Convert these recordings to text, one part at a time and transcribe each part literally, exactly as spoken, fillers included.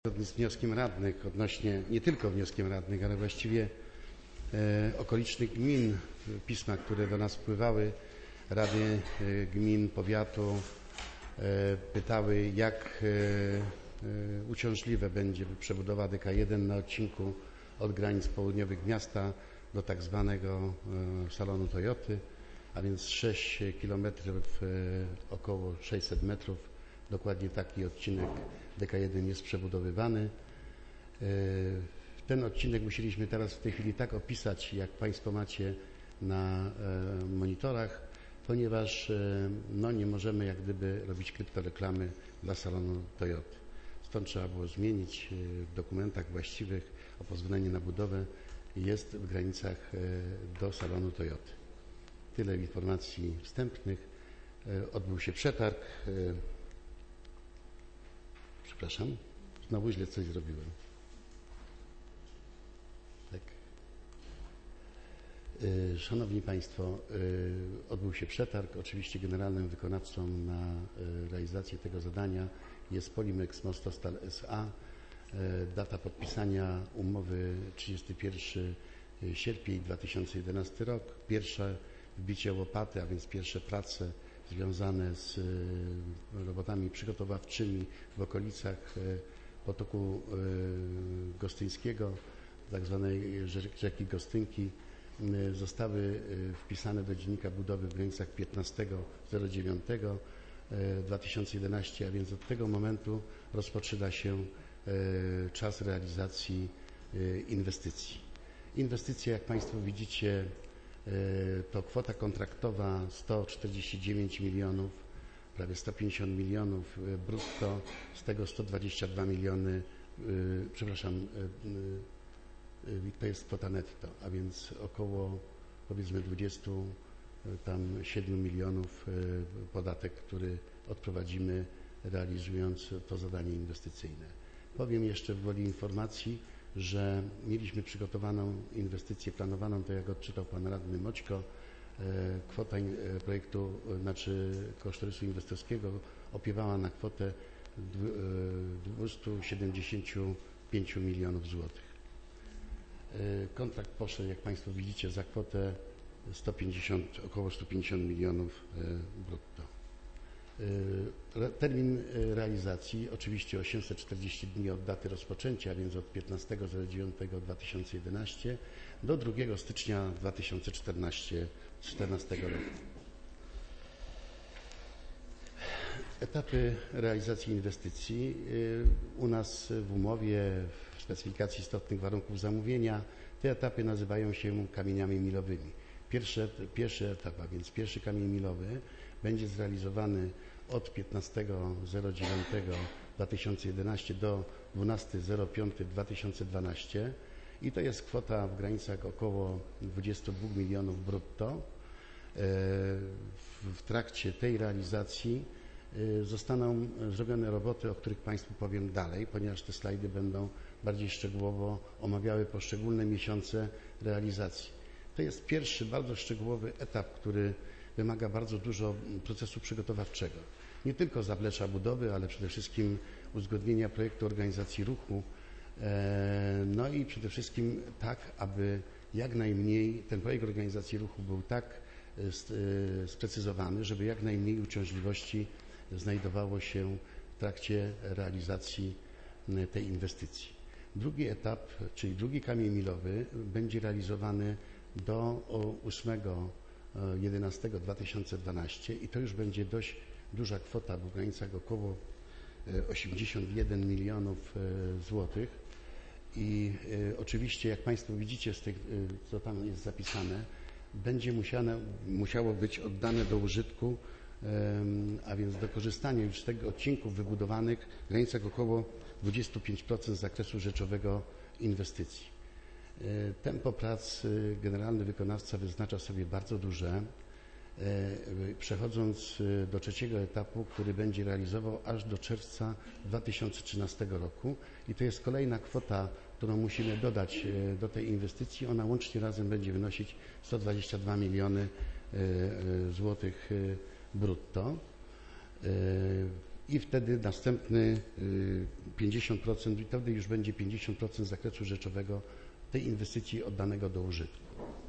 Zgodnie z wnioskiem radnych odnośnie, nie tylko wnioskiem radnych, ale właściwie e, okolicznych gmin, pisma, które do nas wpływały, rady e, gmin, powiatu e, pytały, jak e, e, uciążliwe będzie przebudowa D K jeden na odcinku od granic południowych miasta do tak zwanego e, salonu Toyoty, a więc sześć kilometrów, e, około sześćset metrów. Dokładnie taki odcinek D K jeden jest przebudowywany. Ten odcinek musieliśmy teraz w tej chwili tak opisać, jak Państwo macie na monitorach, ponieważ no, nie możemy jak gdyby robić kryptoreklamy dla salonu Toyoty. Stąd trzeba było zmienić w dokumentach właściwych o pozwolenie na budowę. Jest w granicach do salonu Toyoty. Tyle informacji wstępnych. Odbył się przetarg. Przepraszam, znowu źle coś zrobiłem. Tak. Szanowni Państwo, odbył się przetarg. Oczywiście generalnym wykonawcą na realizację tego zadania jest Polimex Mostostal S A. Data podpisania umowy trzydziestego pierwszego sierpnia dwa tysiące jedenasty rok. Pierwsze wbicie łopaty, a więc pierwsze prace związane z robotami przygotowawczymi w okolicach potoku gostyńskiego, tak zwanej rzeki Gostynki, zostały wpisane do dziennika budowy w granicach piętnastego dziewiątego dwa tysiące jedenastego, a więc od tego momentu rozpoczyna się czas realizacji inwestycji. Inwestycja, jak Państwo widzicie, to kwota kontraktowa sto czterdzieści dziewięć milionów, prawie sto pięćdziesiąt milionów brutto, z tego sto dwadzieścia dwa miliony, przepraszam, to jest kwota netto, a więc około powiedzmy dwadzieścia siedem milionów podatek, który odprowadzimy realizując to zadanie inwestycyjne. Powiem jeszcze w woli informacji, że mieliśmy przygotowaną inwestycję planowaną, to jak odczytał Pan Radny Moćko, kwota projektu, znaczy kosztorysu inwestorskiego opiewała na kwotę dwieście siedemdziesiąt pięć milionów złotych. Kontrakt poszedł, jak Państwo widzicie, za kwotę sto pięćdziesiąt, około sto pięćdziesiąt milionów brutto. Termin realizacji oczywiście osiemset czterdzieści dni od daty rozpoczęcia, więc od piętnastego dziewiątego dwa tysiące jedenastego do drugiego stycznia dwa tysiące czternastego roku. Etapy realizacji inwestycji. U nas w umowie, w specyfikacji istotnych warunków zamówienia te etapy nazywają się kamieniami milowymi. Pierwszy, pierwszy etap, a więc pierwszy kamień milowy będzie zrealizowany od piętnastego dziewiątego dwa tysiące jedenastego do dwunastego piątego dwa tysiące dwunastego i to jest kwota w granicach około dwudziestu dwóch milionów brutto. W trakcie tej realizacji zostaną zrobione roboty, o których Państwu powiem dalej, ponieważ te slajdy będą bardziej szczegółowo omawiały poszczególne miesiące realizacji. To jest pierwszy bardzo szczegółowy etap, który wymaga bardzo dużo procesu przygotowawczego. Nie tylko zaplecza budowy, ale przede wszystkim uzgodnienia projektu organizacji ruchu, no i przede wszystkim tak, aby jak najmniej ten projekt organizacji ruchu był tak sprecyzowany, żeby jak najmniej uciążliwości znajdowało się w trakcie realizacji tej inwestycji. Drugi etap, czyli drugi kamień milowy, będzie realizowany do ósmego jedenastego dwa tysiące dwunastego i to już będzie dość duża kwota, w granicach około osiemdziesiąt jeden milionów złotych i oczywiście, jak Państwo widzicie z tych, co tam jest zapisane, będzie musiane, musiało być oddane do użytku, a więc do korzystania już z tego odcinków wybudowanych w granicach około dwadzieścia pięć procent zakresu rzeczowego inwestycji. Tempo prac generalny wykonawca wyznacza sobie bardzo duże, przechodząc do trzeciego etapu, który będzie realizował aż do czerwca dwa tysiące trzynastego roku i to jest kolejna kwota, którą musimy dodać do tej inwestycji. Ona łącznie razem będzie wynosić sto dwadzieścia dwa miliony złotych brutto. i wtedy następny pięćdziesiąt procent i wtedy już będzie pięćdziesiąt procent zakresu rzeczowego tej inwestycji oddanego do użytku.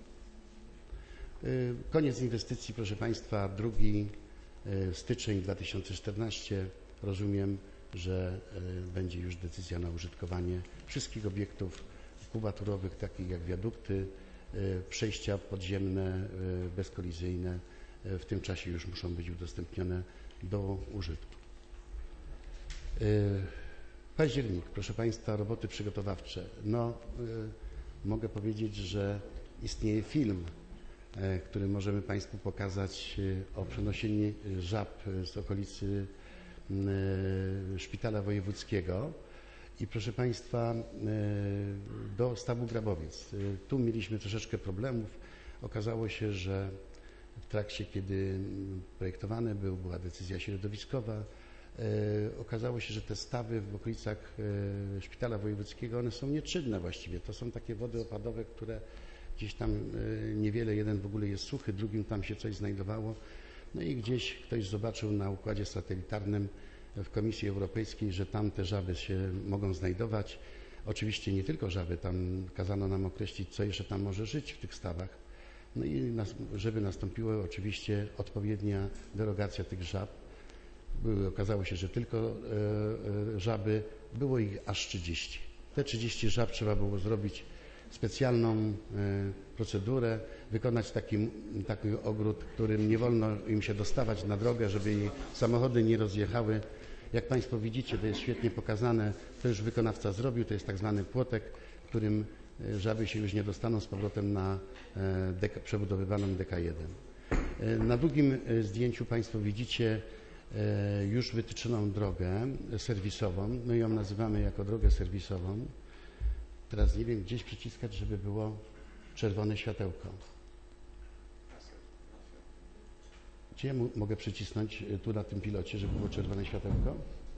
Koniec inwestycji, proszę Państwa, drugi styczeń dwa tysiące czternasty. Rozumiem, że będzie już decyzja na użytkowanie wszystkich obiektów kubaturowych, takich jak wiadukty, przejścia podziemne, bezkolizyjne. W tym czasie już muszą być udostępnione do użytku. Październik, proszę Państwa, roboty przygotowawcze. No, mogę powiedzieć, że istnieje film, który możemy Państwu pokazać o przenoszeniu żab z okolicy Szpitala Wojewódzkiego i proszę Państwa do stawu Grabowiec. Tu mieliśmy troszeczkę problemów. Okazało się, że w trakcie, kiedy projektowane był, była decyzja środowiskowa, okazało się, że te stawy w okolicach Szpitala Wojewódzkiego, one są nieczynne właściwie. To są takie wody opadowe, które gdzieś tam niewiele, jeden w ogóle jest suchy, drugim tam się coś znajdowało. No i gdzieś ktoś zobaczył na układzie satelitarnym w Komisji Europejskiej, że tam te żaby się mogą znajdować. Oczywiście nie tylko żaby, tam kazano nam określić, co jeszcze tam może żyć w tych stawach. No i żeby nastąpiła oczywiście odpowiednia derogacja tych żab. Były, okazało się, że tylko e, e, żaby, było ich aż trzydzieści. Te trzydzieści żab trzeba było zrobić specjalną e, procedurę, wykonać taki, taki ogród, którym nie wolno im się dostawać na drogę, żeby jej samochody nie rozjechały. Jak Państwo widzicie, to jest świetnie pokazane, to już wykonawca zrobił, to jest tak zwany płotek, którym żaby się już nie dostaną z powrotem na deka, przebudowywaną D K jeden. Na drugim zdjęciu Państwo widzicie już wytyczoną drogę serwisową. My ją nazywamy jako drogę serwisową. Teraz nie wiem, gdzieś przyciskać, żeby było czerwone światełko. Gdzie ja mogę przycisnąć tu na tym pilocie, żeby było czerwone światełko?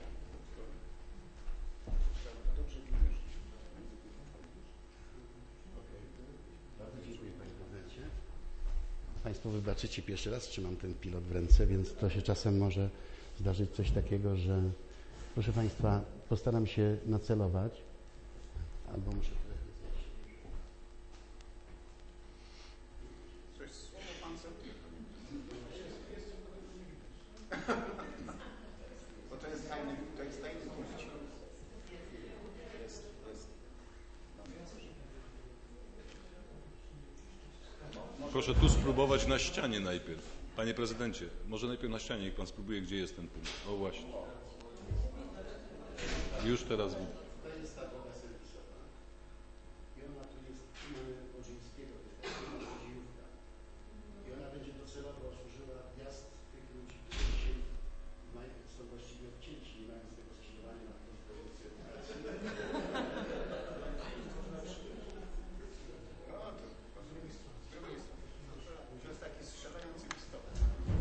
Państwo wybaczycie, pierwszy raz trzymam ten pilot w ręce, więc to się czasem może zdarzyć coś takiego, że proszę Państwa, postaram się nacelować, albo muszę trochę zjeść. Coś słowo Pan sobie. Bo to jest tajny, to jest tajny punkt. Jest, jest. Proszę tu spróbować na ścianie najpierw. Panie prezydencie, może najpierw na ścianie, niech Pan spróbuje, gdzie jest ten punkt. O właśnie. Już teraz widzę. To jest ta droga serwisowa i ona tu jest, tu mamy Bożyńskiego, to jest taka Bożyjówka i ona będzie docelowo służyła wjazd tych ludzi, którzy dzisiaj mają, są właściwie odcięci, nie mają z tego skrzyżowania na tą produkcję edukacji. To jest taki strzelający pistolet.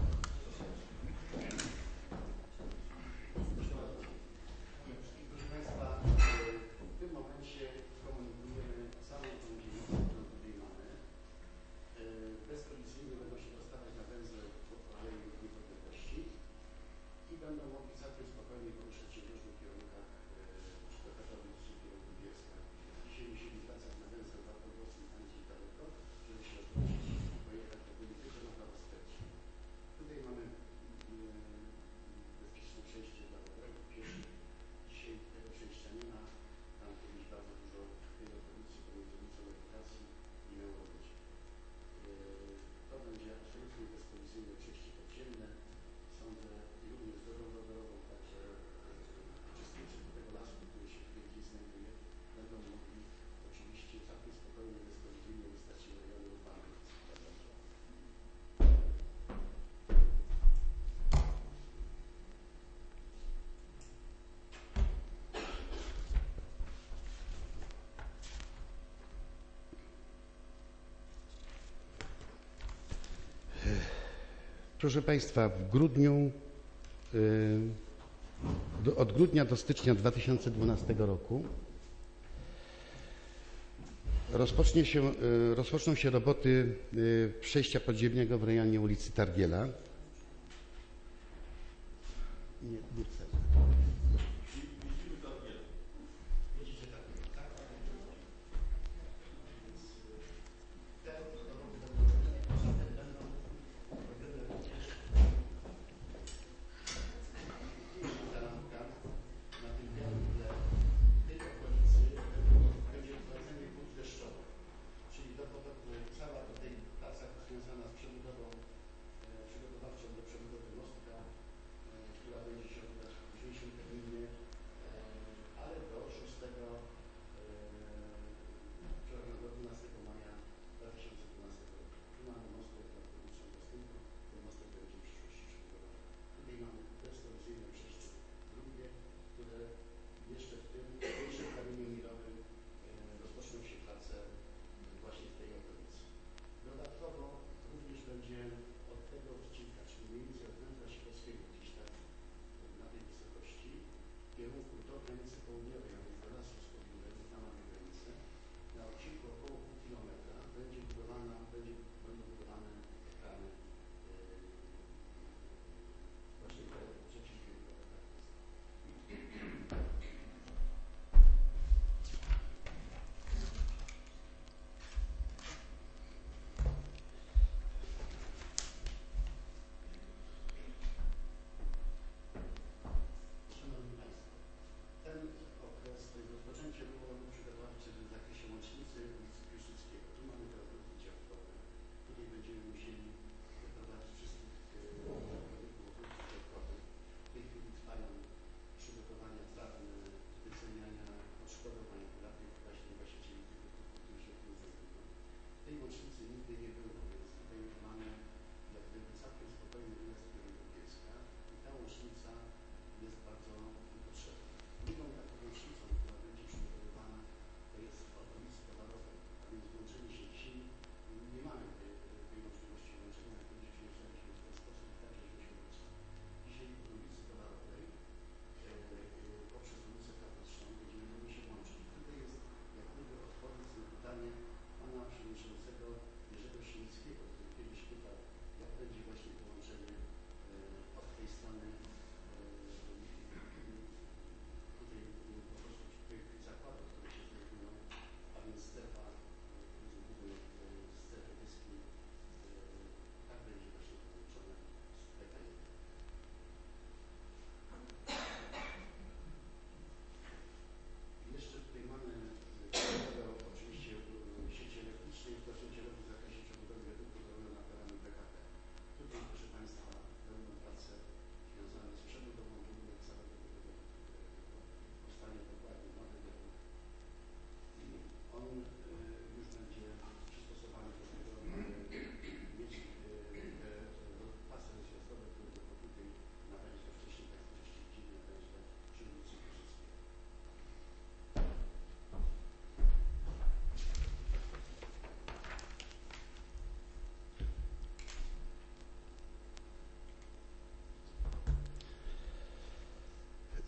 Proszę Państwa, w tym momencie komunikujemy całą tą dzielnicę, którą tutaj mamy. Bezkolizyjnie będą się dostawać na węzeł po Alei Niepodległości i będą mogli całkiem spokojnie poruszać się w różnych kierunkach, czy to Katowic, czy w kierunku Bielska. Dzisiaj musieli wracać na węzeł Wartogłowski, tam gdzieś daleko, żeby się odwrócić i pojechać do góry tylko na prawo wstecz. Tutaj mamy bezpieczne przejście dla rowerów, pieszych. Dzisiaj tego przejścia nie ma. Tam kiedyś bardzo dużo tej autobusu pomiędzy ulicą Edukacji i miało być. To będzie absolutnie bezkolizyjne przejście podziemne. Sądzę również z drogą rowerową, także uczestnicy tego lasu, który się tutaj gdzieś znajduje, będą mogli oczywiście całkiem spokojnie, bezkolizyjnie dostać się do rejonu urbanego. Proszę Państwa, w grudniu, do, od grudnia do stycznia dwa tysiące dwunastego roku rozpocznie się, rozpoczną się roboty przejścia podziemnego w rejonie ulicy Targiela. Nie, nie chcę.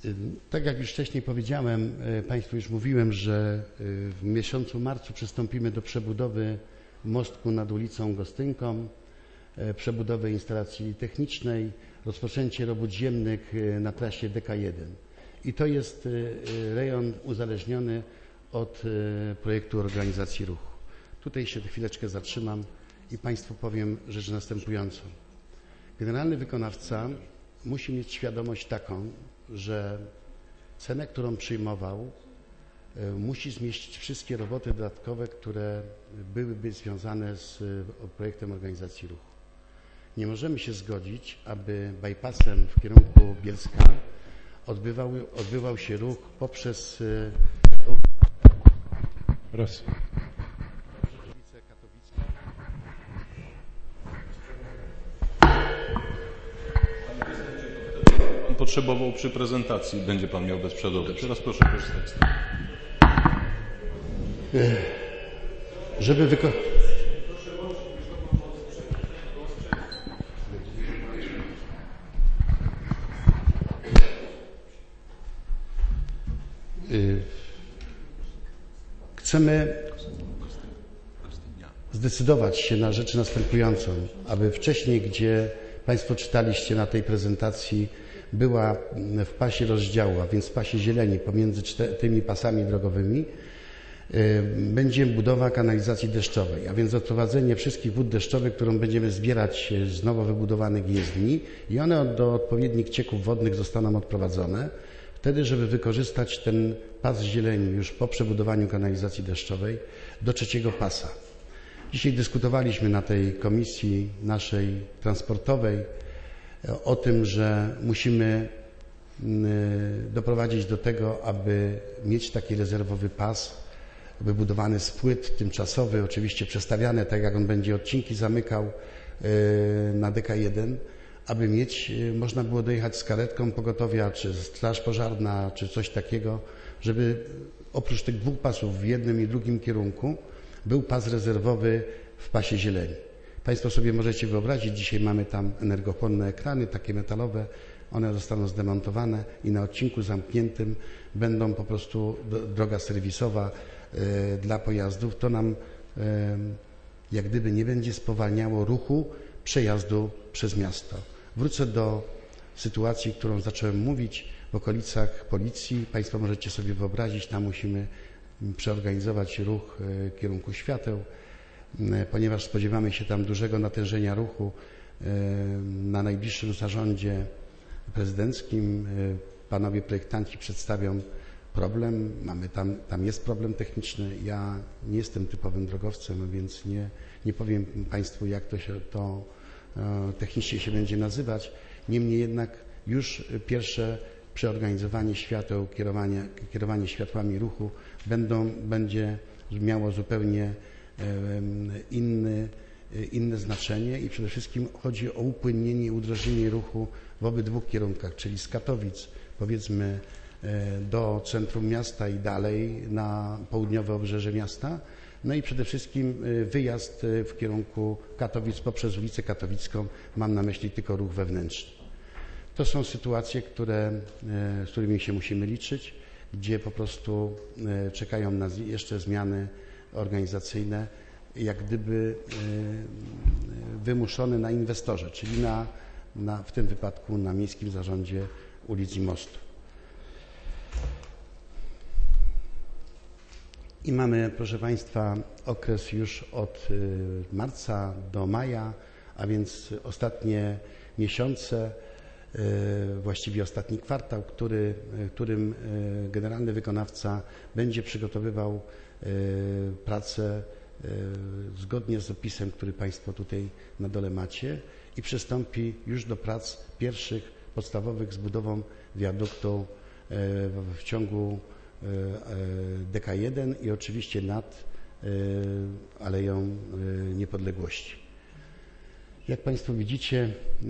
Tak jak już wcześniej powiedziałem, Państwu już mówiłem, że w miesiącu marcu przystąpimy do przebudowy mostku nad ulicą Gostynką, przebudowy instalacji technicznej, rozpoczęcie robót ziemnych na trasie D K jeden. I to jest rejon uzależniony od projektu organizacji ruchu. Tutaj się chwileczkę zatrzymam i Państwu powiem rzecz następującą. Generalny wykonawca musi mieć świadomość taką, że cenę, którą przyjmował, musi zmieścić wszystkie roboty dodatkowe, które byłyby związane z projektem organizacji ruchu. Nie możemy się zgodzić, aby bypassem w kierunku Bielska odbywał, odbywał się ruch poprzez Rosję. Pan potrzebował przy prezentacji, będzie Pan miał bezprzewodowy. Teraz proszę korzystać z tego. Żeby wykonać. Chcemy zdecydować się na rzecz następującą, aby wcześniej, gdzie Państwo czytaliście na tej prezentacji, była w pasie rozdziału, a więc w pasie zieleni pomiędzy tymi pasami drogowymi, będzie budowa kanalizacji deszczowej, a więc odprowadzenie wszystkich wód deszczowych, którą będziemy zbierać z nowo wybudowanych jezdni i one do odpowiednich cieków wodnych zostaną odprowadzone, wtedy, żeby wykorzystać ten pas zieleni już po przebudowaniu kanalizacji deszczowej do trzeciego pasa. Dzisiaj dyskutowaliśmy na tej komisji naszej transportowej o tym, że musimy doprowadzić do tego, aby mieć taki rezerwowy pas wybudowany z płyt, tymczasowy, oczywiście przestawiane tak, jak on będzie odcinki zamykał na D K jeden, aby mieć, można było dojechać z karetką pogotowia, czy straż pożarna, czy coś takiego, żeby oprócz tych dwóch pasów w jednym i drugim kierunku był pas rezerwowy w pasie zieleni. Państwo sobie możecie wyobrazić, dzisiaj mamy tam energochłonne ekrany, takie metalowe, one zostaną zdemontowane i na odcinku zamkniętym będą po prostu droga serwisowa y, dla pojazdów. To nam y, jak gdyby nie będzie spowalniało ruchu przejazdu przez miasto. Wrócę do sytuacji, którą zacząłem mówić w okolicach Policji. Państwo możecie sobie wyobrazić, tam musimy przeorganizować ruch w kierunku świateł, ponieważ spodziewamy się tam dużego natężenia ruchu. Na najbliższym zarządzie prezydenckim panowie projektanci przedstawią problem. Mamy tam, tam jest problem techniczny. Ja nie jestem typowym drogowcem, więc nie, nie powiem Państwu, jak to się to technicznie się będzie nazywać. Niemniej jednak już pierwsze przeorganizowanie świateł, kierowanie, kierowanie światłami ruchu będą, będzie miało zupełnie inny, inne znaczenie i przede wszystkim chodzi o upłynnienie i udrożnienie ruchu w obydwu kierunkach, czyli z Katowic powiedzmy do centrum miasta i dalej na południowe obrzeże miasta, no i przede wszystkim wyjazd w kierunku Katowic poprzez ulicę Katowicką, mam na myśli tylko ruch wewnętrzny. To są sytuacje, które, z którymi się musimy liczyć, gdzie po prostu czekają nas jeszcze zmiany organizacyjne, jak gdyby wymuszone na inwestorze, czyli na, na, w tym wypadku na Miejskim Zarządzie Ulic i Mostu. I mamy, proszę Państwa, okres już od marca do maja, a więc ostatnie miesiące, właściwie ostatni kwartał, który, którym generalny wykonawca będzie przygotowywał pracę zgodnie z opisem, który Państwo tutaj na dole macie i przystąpi już do prac pierwszych, podstawowych z budową wiaduktu w ciągu D K jeden i oczywiście nad Aleją Niepodległości. Jak Państwo widzicie,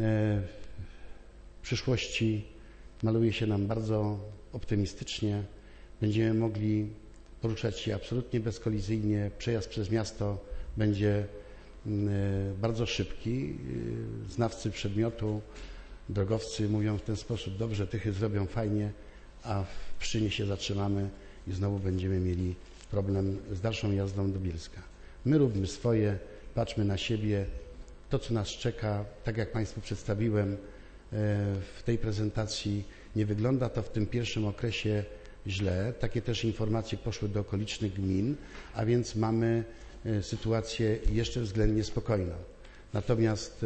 w przyszłości maluje się nam bardzo optymistycznie. Będziemy mogli poruszać się absolutnie bezkolizyjnie. Przejazd przez miasto będzie bardzo szybki. Znawcy przedmiotu, drogowcy mówią w ten sposób: dobrze, Tychy zrobią fajnie, a w Pszczynie się zatrzymamy i znowu będziemy mieli problem z dalszą jazdą do Bielska. My róbmy swoje, patrzmy na siebie. To, co nas czeka, tak jak Państwu przedstawiłem w tej prezentacji, nie wygląda to w tym pierwszym okresie źle. Takie też informacje poszły do okolicznych gmin, a więc mamy sytuację jeszcze względnie spokojną. Natomiast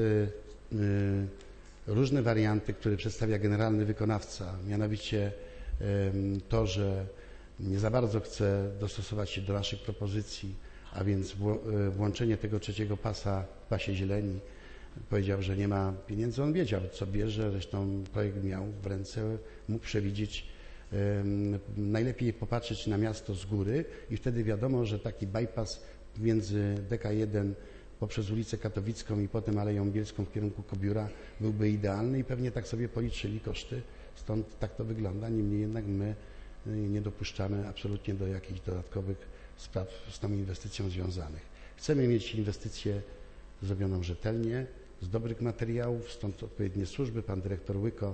różne warianty, które przedstawia generalny wykonawca, mianowicie to, że nie za bardzo chce dostosować się do naszych propozycji, a więc włączenie tego trzeciego pasa w pasie zieleni. Powiedział, że nie ma pieniędzy, on wiedział, co bierze, zresztą projekt miał w ręce, mógł przewidzieć. Najlepiej popatrzeć na miasto z góry i wtedy wiadomo, że taki bypass między D K jeden poprzez ulicę Katowicką i potem Aleją Bielską w kierunku Kobióra byłby idealny i pewnie tak sobie policzyli koszty, stąd tak to wygląda. Niemniej jednak my nie dopuszczamy absolutnie do jakichś dodatkowych spraw z tą inwestycją związanych. Chcemy mieć inwestycję zrobioną rzetelnie, z dobrych materiałów, stąd odpowiednie służby. Pan dyrektor Łyko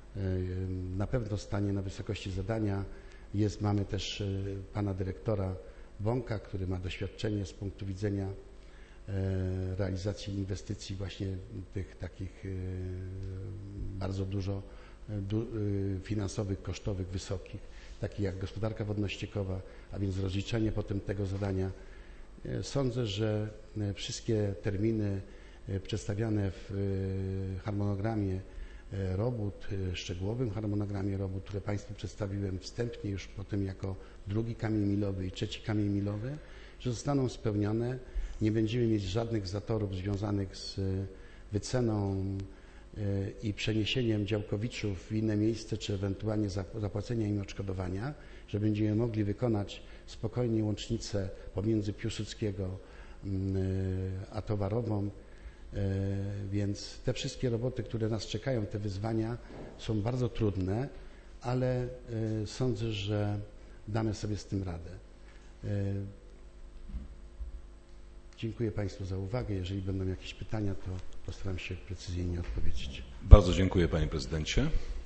na pewno stanie na wysokości zadania. Jest, mamy też pana dyrektora Bąka, który ma doświadczenie z punktu widzenia realizacji inwestycji właśnie tych takich bardzo dużo finansowych, kosztowych, wysokich, takich jak gospodarka wodno-ściekowa, a więc rozliczenie potem tego zadania. Sądzę, że wszystkie terminy przedstawiane w harmonogramie robót, szczegółowym harmonogramie robót, które Państwu przedstawiłem wstępnie już potem jako drugi kamień milowy i trzeci kamień milowy, że zostaną spełnione. Nie będziemy mieć żadnych zatorów związanych z wyceną i przeniesieniem działkowiczów w inne miejsce, czy ewentualnie zapłacenia im odszkodowania, że będziemy mogli wykonać spokojnie łącznicę pomiędzy Piłsudskiego a Towarową. Więc te wszystkie roboty, które nas czekają, te wyzwania są bardzo trudne, ale sądzę, że damy sobie z tym radę. Dziękuję Państwu za uwagę. Jeżeli będą jakieś pytania, to postaram się precyzyjnie odpowiedzieć. Bardzo dziękuję, Panie Prezydencie.